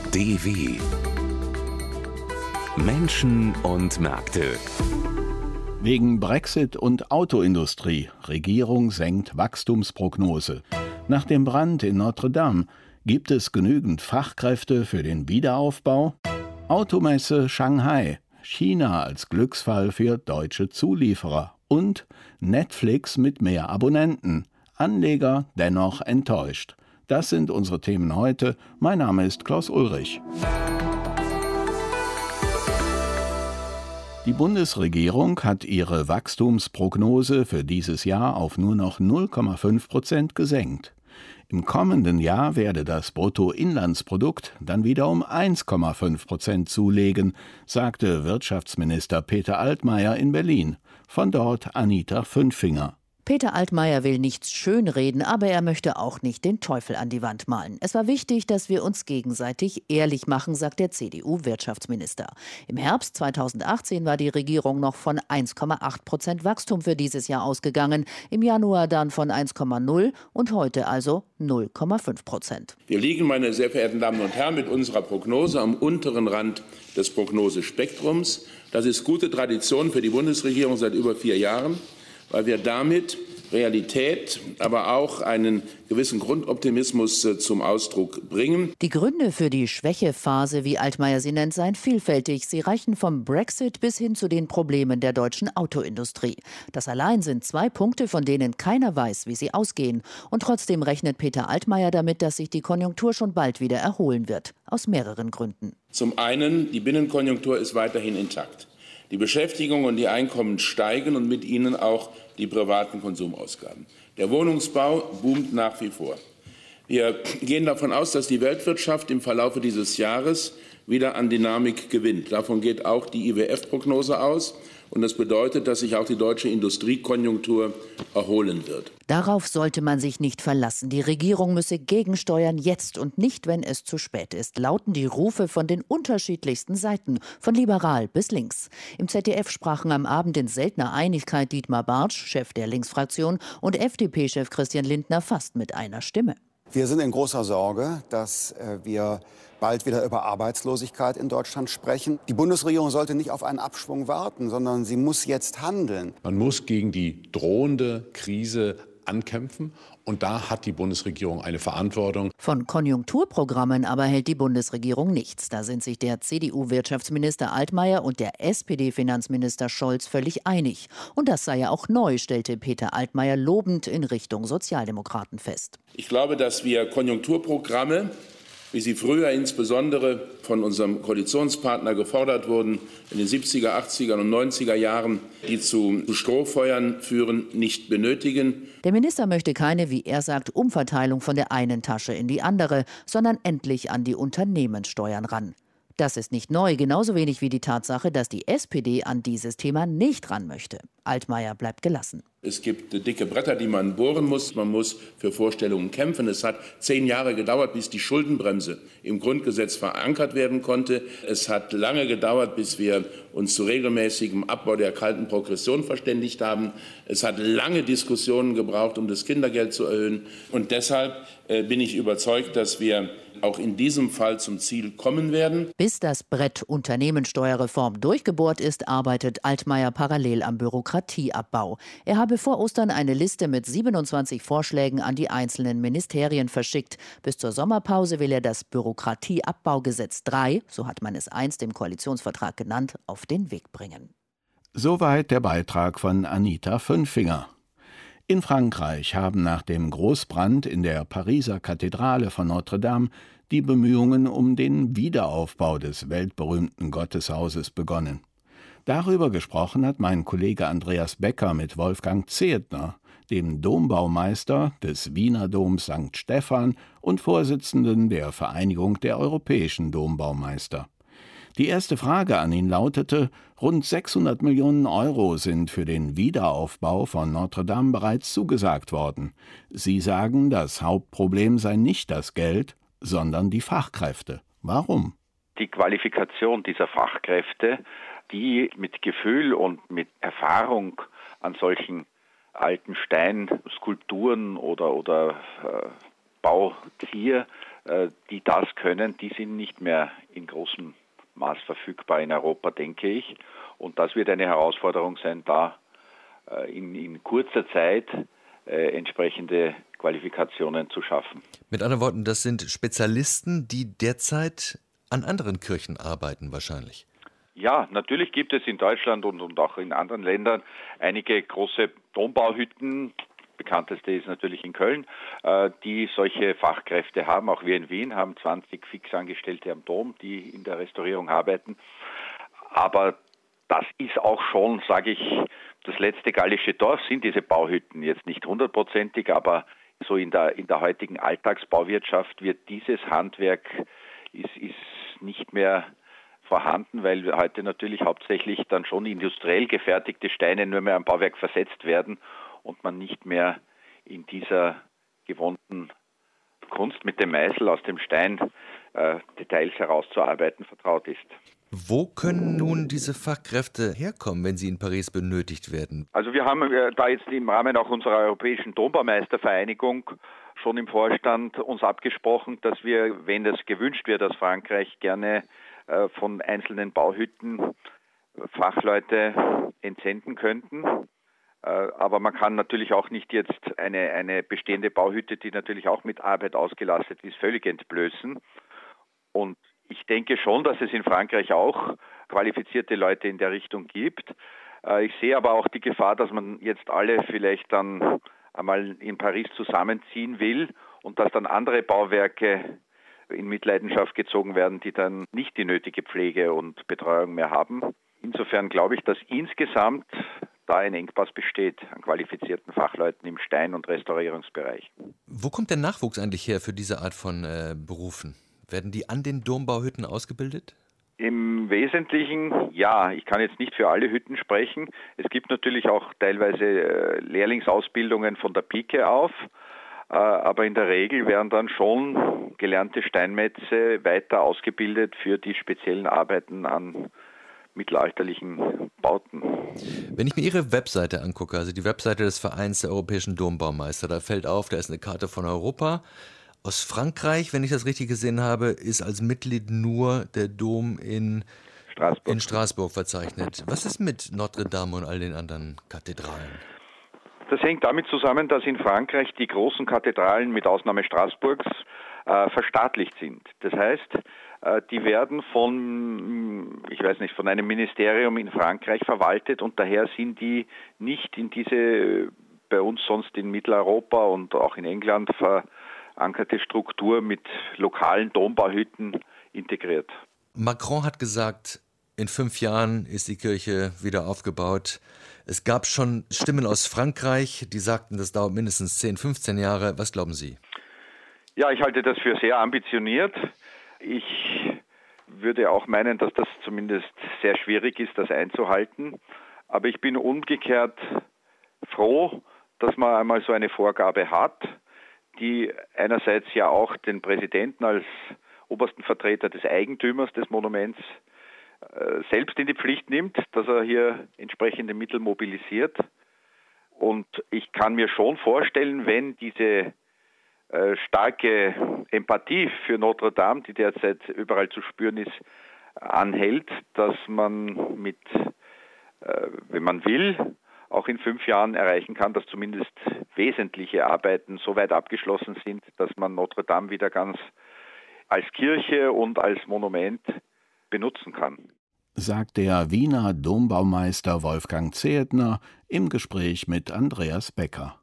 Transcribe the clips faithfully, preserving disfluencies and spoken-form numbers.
D W Menschen und Märkte. Wegen Brexit und Autoindustrie. Regierung senkt Wachstumsprognose. Nach dem Brand in Notre Dame gibt es genügend Fachkräfte für den Wiederaufbau? Automesse Shanghai. China als Glücksfall für deutsche Zulieferer. Und Netflix mit mehr Abonnenten. Anleger dennoch enttäuscht. Das sind unsere Themen heute. Mein Name ist Klaus Ulrich. Die Bundesregierung hat ihre Wachstumsprognose für dieses Jahr auf nur noch null Komma fünf Prozent gesenkt. Im kommenden Jahr werde das Bruttoinlandsprodukt dann wieder um eins Komma fünf Prozent zulegen, sagte Wirtschaftsminister Peter Altmaier in Berlin. Von dort Anita Fünfinger. Peter Altmaier will nichts schönreden, aber er möchte auch nicht den Teufel an die Wand malen. Es war wichtig, dass wir uns gegenseitig ehrlich machen, sagt der C D U-Wirtschaftsminister. Im Herbst zweitausendachtzehn war die Regierung noch von eins Komma acht Prozent Wachstum für dieses Jahr ausgegangen, im Januar dann von eins Komma null und heute also null Komma fünf Prozent. Wir liegen, meine sehr verehrten Damen und Herren, mit unserer Prognose am unteren Rand des Prognosespektrums. Das ist gute Tradition für die Bundesregierung seit über vier Jahren, weil wir damit Realität, aber auch einen gewissen Grundoptimismus zum Ausdruck bringen. Die Gründe für die Schwächephase, wie Altmaier sie nennt, seien vielfältig. Sie reichen vom Brexit bis hin zu den Problemen der deutschen Autoindustrie. Das allein sind zwei Punkte, von denen keiner weiß, wie sie ausgehen. Und trotzdem rechnet Peter Altmaier damit, dass sich die Konjunktur schon bald wieder erholen wird. Aus mehreren Gründen. Zum einen, die Binnenkonjunktur ist weiterhin intakt. Die Beschäftigung und die Einkommen steigen und mit ihnen auch die privaten Konsumausgaben. Der Wohnungsbau boomt nach wie vor. Wir gehen davon aus, dass die Weltwirtschaft im Verlaufe dieses Jahres wieder an Dynamik gewinnt. Davon geht auch die I W F-Prognose aus. Und das bedeutet, dass sich auch die deutsche Industriekonjunktur erholen wird. Darauf sollte man sich nicht verlassen. Die Regierung müsse gegensteuern, jetzt und nicht, wenn es zu spät ist, lauten die Rufe von den unterschiedlichsten Seiten, von liberal bis links. Im Z D F sprachen am Abend in seltener Einigkeit Dietmar Bartsch, Chef der Linksfraktion, und F D P-Chef Christian Lindner fast mit einer Stimme. Wir sind in großer Sorge, dass äh, wir bald wieder über Arbeitslosigkeit in Deutschland sprechen. Die Bundesregierung sollte nicht auf einen Abschwung warten, sondern sie muss jetzt handeln. Man muss gegen die drohende Krise ankämpfen. Und da hat die Bundesregierung eine Verantwortung. Von Konjunkturprogrammen aber hält die Bundesregierung nichts. Da sind sich der C D U-Wirtschaftsminister Altmaier und der S P D-Finanzminister Scholz völlig einig. Und das sei ja auch neu, stellte Peter Altmaier lobend in Richtung Sozialdemokraten fest. Ich glaube, dass wir Konjunkturprogramme, wie sie früher insbesondere von unserem Koalitionspartner gefordert wurden, in den siebziger, achtziger und neunziger Jahren, die zu Strohfeuern führen, nicht benötigen. Der Minister möchte keine, wie er sagt, Umverteilung von der einen Tasche in die andere, sondern endlich an die Unternehmenssteuern ran. Das ist nicht neu, genauso wenig wie die Tatsache, dass die S P D an dieses Thema nicht ran möchte. Altmaier bleibt gelassen. Es gibt dicke Bretter, die man bohren muss. Man muss für Vorstellungen kämpfen. Es hat zehn Jahre gedauert, bis die Schuldenbremse im Grundgesetz verankert werden konnte. Es hat lange gedauert, bis wir uns zu regelmäßigem Abbau der kalten Progression verständigt haben. Es hat lange Diskussionen gebraucht, um das Kindergeld zu erhöhen. Und deshalb äh, bin ich überzeugt, dass wir auch in diesem Fall zum Ziel kommen werden. Bis das Brett Unternehmenssteuerreform durchgebohrt ist, arbeitet Altmaier parallel am Bürokratieabbau. Er habe vor Ostern eine Liste mit siebenundzwanzig Vorschlägen an die einzelnen Ministerien verschickt. Bis zur Sommerpause will er das Bürokratieabbaugesetz drei, so hat man es einst im Koalitionsvertrag genannt, auf den Weg bringen. Soweit der Beitrag von Anita Fünfinger. In Frankreich haben nach dem Großbrand in der Pariser Kathedrale von Notre Dame die Bemühungen um den Wiederaufbau des weltberühmten Gotteshauses begonnen. Darüber gesprochen hat mein Kollege Andreas Becker mit Wolfgang Zehetner, dem Dombaumeister des Wiener Doms Sankt Stephan und Vorsitzenden der Vereinigung der europäischen Dombaumeister. Die erste Frage an ihn lautete: Rund sechshundert Millionen Euro sind für den Wiederaufbau von Notre Dame bereits zugesagt worden. Sie sagen, das Hauptproblem sei nicht das Geld, sondern die Fachkräfte. Warum? Die Qualifikation dieser Fachkräfte, die mit Gefühl und mit Erfahrung an solchen alten Steinskulpturen oder, oder äh, Bauzieher die das können, die sind nicht mehr in großem Maß verfügbar in Europa, denke ich. Und das wird eine Herausforderung sein, da in, in kurzer Zeit äh, entsprechende Qualifikationen zu schaffen. Mit anderen Worten, das sind Spezialisten, die derzeit an anderen Kirchen arbeiten wahrscheinlich. Ja, natürlich gibt es in Deutschland und, und auch in anderen Ländern einige große Dombauhütten. Bekannteste ist natürlich in Köln, äh, die solche Fachkräfte haben. Auch wir in Wien haben zwanzig Fixangestellte am Dom, die in der Restaurierung arbeiten. Aber das ist auch schon, sage ich, das letzte gallische Dorf sind diese Bauhütten. Jetzt nicht hundertprozentig, aber so in der, in der heutigen Alltagsbauwirtschaft wird dieses Handwerk ist, ist nicht mehr vorhanden, weil heute natürlich hauptsächlich dann schon industriell gefertigte Steine nur mehr am Bauwerk versetzt werden und man nicht mehr in dieser gewohnten Kunst mit dem Meißel aus dem Stein äh, Details herauszuarbeiten vertraut ist. Wo können nun diese Fachkräfte herkommen, wenn sie in Paris benötigt werden? Also wir haben äh, da jetzt im Rahmen auch unserer Europäischen Dombaumeistervereinigung schon im Vorstand uns abgesprochen, dass wir, wenn das gewünscht wird aus Frankreich, gerne äh, von einzelnen Bauhütten Fachleute entsenden könnten. Äh, aber man kann natürlich auch nicht jetzt eine, eine bestehende Bauhütte, die natürlich auch mit Arbeit ausgelastet ist, völlig entblößen. Und ich denke schon, dass es in Frankreich auch qualifizierte Leute in der Richtung gibt. Ich sehe aber auch die Gefahr, dass man jetzt alle vielleicht dann einmal in Paris zusammenziehen will und dass dann andere Bauwerke in Mitleidenschaft gezogen werden, die dann nicht die nötige Pflege und Betreuung mehr haben. Insofern glaube ich, dass insgesamt da ein Engpass besteht an qualifizierten Fachleuten im Stein- und Restaurierungsbereich. Wo kommt der Nachwuchs eigentlich her für diese Art von äh, Berufen? Werden die an den Dombauhütten ausgebildet? Im Wesentlichen ja. Ich kann jetzt nicht für alle Hütten sprechen. Es gibt natürlich auch teilweise äh, Lehrlingsausbildungen von der Pike auf. Äh, aber in der Regel werden dann schon gelernte Steinmetze weiter ausgebildet für die speziellen Arbeiten an mittelalterlichen Bauten. Wenn ich mir Ihre Webseite angucke, also die Webseite des Vereins der Europäischen Dombaumeister, da fällt auf, da ist eine Karte von Europa. Aus Frankreich, wenn ich das richtig gesehen habe, ist als Mitglied nur der Dom in Straßburg, in Straßburg verzeichnet. Was ist mit Notre Dame und all den anderen Kathedralen? Das hängt damit zusammen, dass in Frankreich die großen Kathedralen mit Ausnahme Straßburgs äh, verstaatlicht sind. Das heißt, äh, die werden von, ich weiß nicht, von einem Ministerium in Frankreich verwaltet und daher sind die nicht in diese bei uns sonst in Mitteleuropa und auch in England ver verankerte Struktur mit lokalen Dombauhütten integriert. Macron hat gesagt, in fünf Jahren ist die Kirche wieder aufgebaut. Es gab schon Stimmen aus Frankreich, die sagten, das dauert mindestens zehn, fünfzehn Jahre. Was glauben Sie? Ja, ich halte das für sehr ambitioniert. Ich würde auch meinen, dass das zumindest sehr schwierig ist, das einzuhalten. Aber ich bin umgekehrt froh, dass man einmal so eine Vorgabe hat, die einerseits ja auch den Präsidenten als obersten Vertreter des Eigentümers des Monuments äh, selbst in die Pflicht nimmt, dass er hier entsprechende Mittel mobilisiert. Und ich kann mir schon vorstellen, wenn diese äh, starke Empathie für Notre Dame, die derzeit überall zu spüren ist, anhält, dass man mit, äh, wenn man will, auch in fünf Jahren erreichen kann, dass zumindest wesentliche Arbeiten so weit abgeschlossen sind, dass man Notre Dame wieder ganz als Kirche und als Monument benutzen kann. Sagt der Wiener Dombaumeister Wolfgang Zehetner im Gespräch mit Andreas Becker.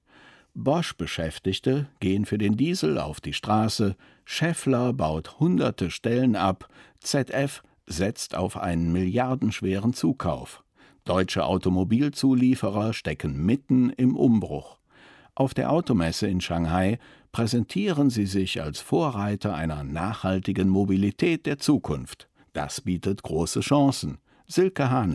Bosch-Beschäftigte gehen für den Diesel auf die Straße, Schaeffler baut hunderte Stellen ab, Z F setzt auf einen milliardenschweren Zukauf. Deutsche Automobilzulieferer stecken mitten im Umbruch. Auf der Automesse in Shanghai präsentieren sie sich als Vorreiter einer nachhaltigen Mobilität der Zukunft. Das bietet große Chancen. Silke Hane.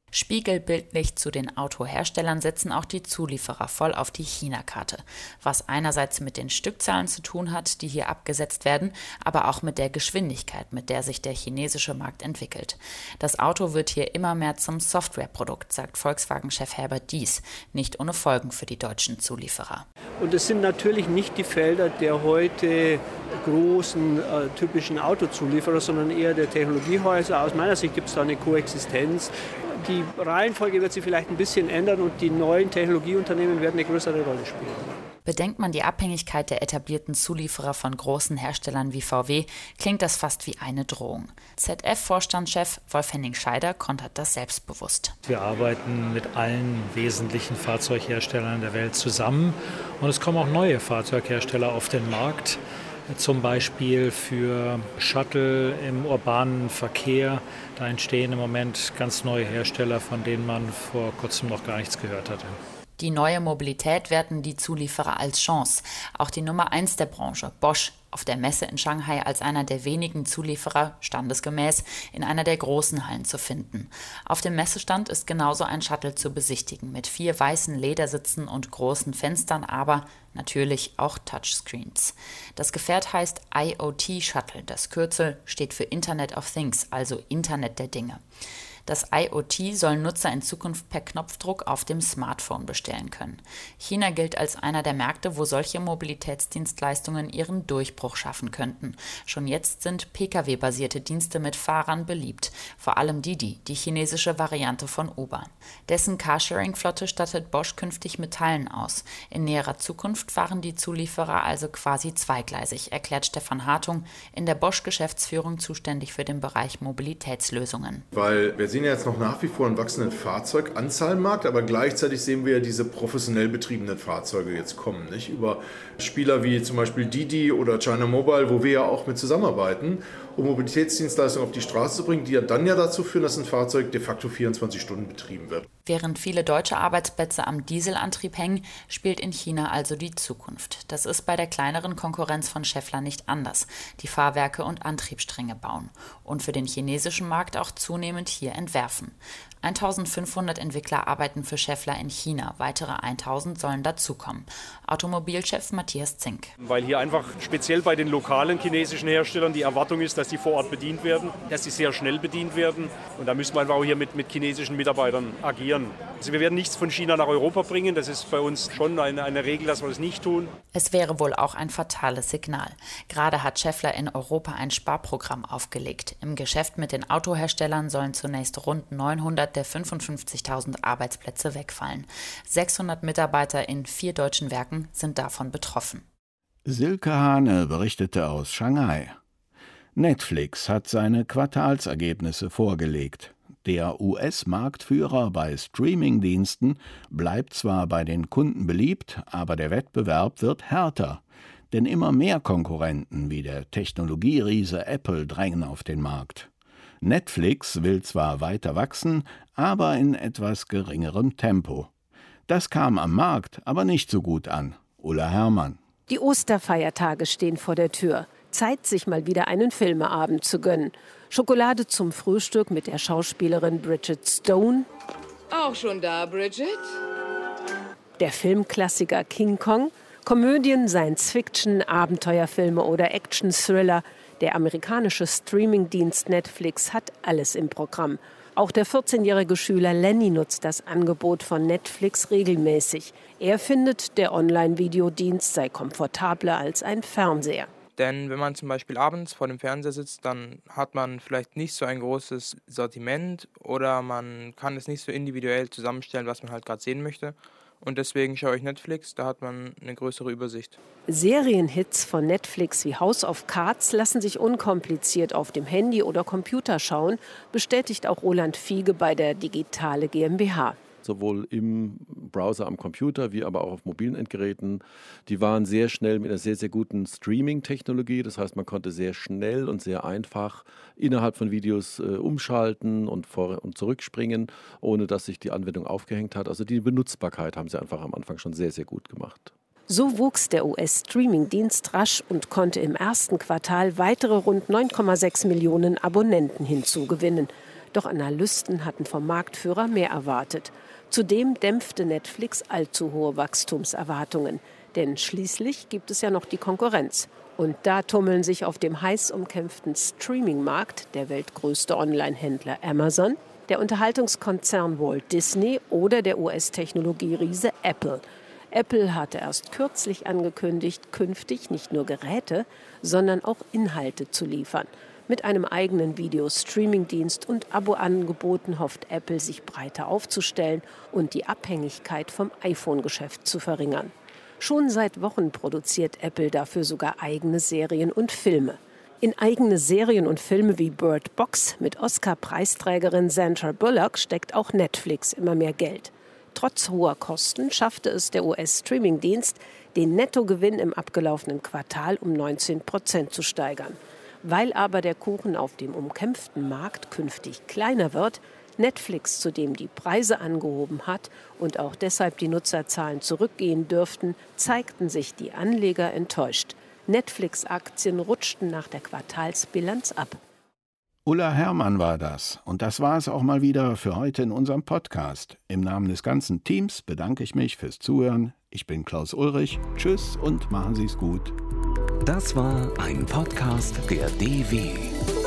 Spiegelbildlich zu den Autoherstellern setzen auch die Zulieferer voll auf die China-Karte, was einerseits mit den Stückzahlen zu tun hat, die hier abgesetzt werden, aber auch mit der Geschwindigkeit, mit der sich der chinesische Markt entwickelt. Das Auto wird hier immer mehr zum Softwareprodukt, sagt Volkswagen-Chef Herbert Diess, nicht ohne Folgen für die deutschen Zulieferer. Und es sind natürlich nicht die Felder der heute großen äh, typischen Autozulieferer, sondern eher der Technologiehäuser. Aus meiner Sicht gibt es da eine Koexistenz. Die Reihenfolge wird sich vielleicht ein bisschen ändern und die neuen Technologieunternehmen werden eine größere Rolle spielen. Bedenkt man die Abhängigkeit der etablierten Zulieferer von großen Herstellern wie V W, klingt das fast wie eine Drohung. Z F-Vorstandschef Wolf-Henning Scheider kontert das selbstbewusst. Wir arbeiten mit allen wesentlichen Fahrzeugherstellern der Welt zusammen und es kommen auch neue Fahrzeughersteller auf den Markt. Zum Beispiel für Shuttle im urbanen Verkehr. Da entstehen im Moment ganz neue Hersteller, von denen man vor kurzem noch gar nichts gehört hatte. Die neue Mobilität werten die Zulieferer als Chance. Auch die Nummer eins der Branche, Bosch, auf der Messe in Shanghai als einer der wenigen Zulieferer, standesgemäß, in einer der großen Hallen zu finden. Auf dem Messestand ist genauso ein Shuttle zu besichtigen, mit vier weißen Ledersitzen und großen Fenstern, aber natürlich auch Touchscreens. Das Gefährt heißt I O T Shuttle. Das Kürzel steht für Internet of Things, also Internet der Dinge. Das I O T soll Nutzer in Zukunft per Knopfdruck auf dem Smartphone bestellen können. China gilt als einer der Märkte, wo solche Mobilitätsdienstleistungen ihren Durchbruch schaffen könnten. Schon jetzt sind P K W-basierte Dienste mit Fahrern beliebt, vor allem Didi, die chinesische Variante von Uber. Dessen Carsharing-Flotte stattet Bosch künftig mit Teilen aus. In näherer Zukunft fahren die Zulieferer also quasi zweigleisig, erklärt Stefan Hartung, in der Bosch-Geschäftsführung zuständig für den Bereich Mobilitätslösungen. Weil wir sehen ja jetzt noch nach wie vor einen wachsenden Fahrzeuganzahlmarkt, aber gleichzeitig sehen wir ja diese professionell betriebenen Fahrzeuge jetzt kommen, nicht? Über Spieler wie zum Beispiel Didi oder China Mobile, wo wir ja auch mit zusammenarbeiten, um Mobilitätsdienstleistungen auf die Straße zu bringen, die ja dann ja dazu führen, dass ein Fahrzeug de facto vierundzwanzig Stunden betrieben wird. Während viele deutsche Arbeitsplätze am Dieselantrieb hängen, spielt in China also die Zukunft. Das ist bei der kleineren Konkurrenz von Schaeffler nicht anders, die Fahrwerke und Antriebsstränge bauen und für den chinesischen Markt auch zunehmend hier entwerfen. eintausendfünfhundert Entwickler arbeiten für Schaeffler in China, weitere tausend sollen dazukommen. Automobilchef Matthias Zink. Weil hier einfach speziell bei den lokalen chinesischen Herstellern die Erwartung ist, dass die vor Ort bedient werden, dass sie sehr schnell bedient werden. Und da müssen wir einfach auch hier mit, mit chinesischen Mitarbeitern agieren. Also wir werden nichts von China nach Europa bringen. Das ist bei uns schon eine, eine Regel, dass wir das nicht tun. Es wäre wohl auch ein fatales Signal. Gerade hat Schaeffler in Europa ein Sparprogramm aufgelegt. Im Geschäft mit den Autoherstellern sollen zunächst rund neunhundert der fünfundfünfzigtausend Arbeitsplätze wegfallen. sechshundert Mitarbeiter in vier deutschen Werken sind davon betroffen. Silke Hane berichtete aus Shanghai. Netflix hat seine Quartalsergebnisse vorgelegt. Der U S-Marktführer bei Streamingdiensten bleibt zwar bei den Kunden beliebt, aber der Wettbewerb wird härter. Denn immer mehr Konkurrenten wie der Technologieriese Apple drängen auf den Markt. Netflix will zwar weiter wachsen, aber in etwas geringerem Tempo. Das kam am Markt aber nicht so gut an. Ulla Herrmann. Die Osterfeiertage stehen vor der Tür. Zeit, sich mal wieder einen Filmeabend zu gönnen. Schokolade zum Frühstück mit der Schauspielerin Bridget Stone. Auch schon da, Bridget? Der Filmklassiker King Kong. Komödien, Science-Fiction, Abenteuerfilme oder Action-Thriller. Der amerikanische Streamingdienst Netflix hat alles im Programm. Auch der vierzehnjährige Schüler Lenny nutzt das Angebot von Netflix regelmäßig. Er findet, der Online-Videodienst sei komfortabler als ein Fernseher. Denn wenn man zum Beispiel abends vor dem Fernseher sitzt, dann hat man vielleicht nicht so ein großes Sortiment oder man kann es nicht so individuell zusammenstellen, was man halt gerade sehen möchte. Und deswegen schaue ich Netflix, da hat man eine größere Übersicht. Serienhits von Netflix wie House of Cards lassen sich unkompliziert auf dem Handy oder Computer schauen, bestätigt auch Roland Fiege bei der Digitale GmbH. Sowohl im Browser am Computer wie aber auch auf mobilen Endgeräten. Die waren sehr schnell mit einer sehr, sehr guten Streaming-Technologie. Das heißt, man konnte sehr schnell und sehr einfach innerhalb von Videos äh, umschalten und vor- und zurückspringen, ohne dass sich die Anwendung aufgehängt hat. Also die Benutzbarkeit haben sie einfach am Anfang schon sehr, sehr gut gemacht. So wuchs der U S-Streaming-Dienst rasch und konnte im ersten Quartal weitere rund neun Komma sechs Millionen Abonnenten hinzugewinnen. Doch Analysten hatten vom Marktführer mehr erwartet. Zudem dämpfte Netflix allzu hohe Wachstumserwartungen. Denn schließlich gibt es ja noch die Konkurrenz. Und da tummeln sich auf dem heiß umkämpften Streaming-Markt der weltgrößte Online-Händler Amazon, der Unterhaltungskonzern Walt Disney oder der U S-Technologieriese Apple. Apple hatte erst kürzlich angekündigt, künftig nicht nur Geräte, sondern auch Inhalte zu liefern. Mit einem eigenen Video-Streaming-Dienst und Abo-Angeboten hofft Apple, sich breiter aufzustellen und die Abhängigkeit vom iPhone-Geschäft zu verringern. Schon seit Wochen produziert Apple dafür sogar eigene Serien und Filme. In eigene Serien und Filme wie Bird Box mit Oscar-Preisträgerin Sandra Bullock steckt auch Netflix immer mehr Geld. Trotz hoher Kosten schaffte es der U S-Streaming-Dienst, den Nettogewinn im abgelaufenen Quartal um neunzehn Prozent zu steigern. Weil aber der Kuchen auf dem umkämpften Markt künftig kleiner wird, Netflix zudem die Preise angehoben hat und auch deshalb die Nutzerzahlen zurückgehen dürften, zeigten sich die Anleger enttäuscht. Netflix-Aktien rutschten nach der Quartalsbilanz ab. Ulla Herrmann war das. Und das war es auch mal wieder für heute in unserem Podcast. Im Namen des ganzen Teams bedanke ich mich fürs Zuhören. Ich bin Klaus Ulrich. Tschüss und machen Sie es gut. Das war ein Podcast der D W.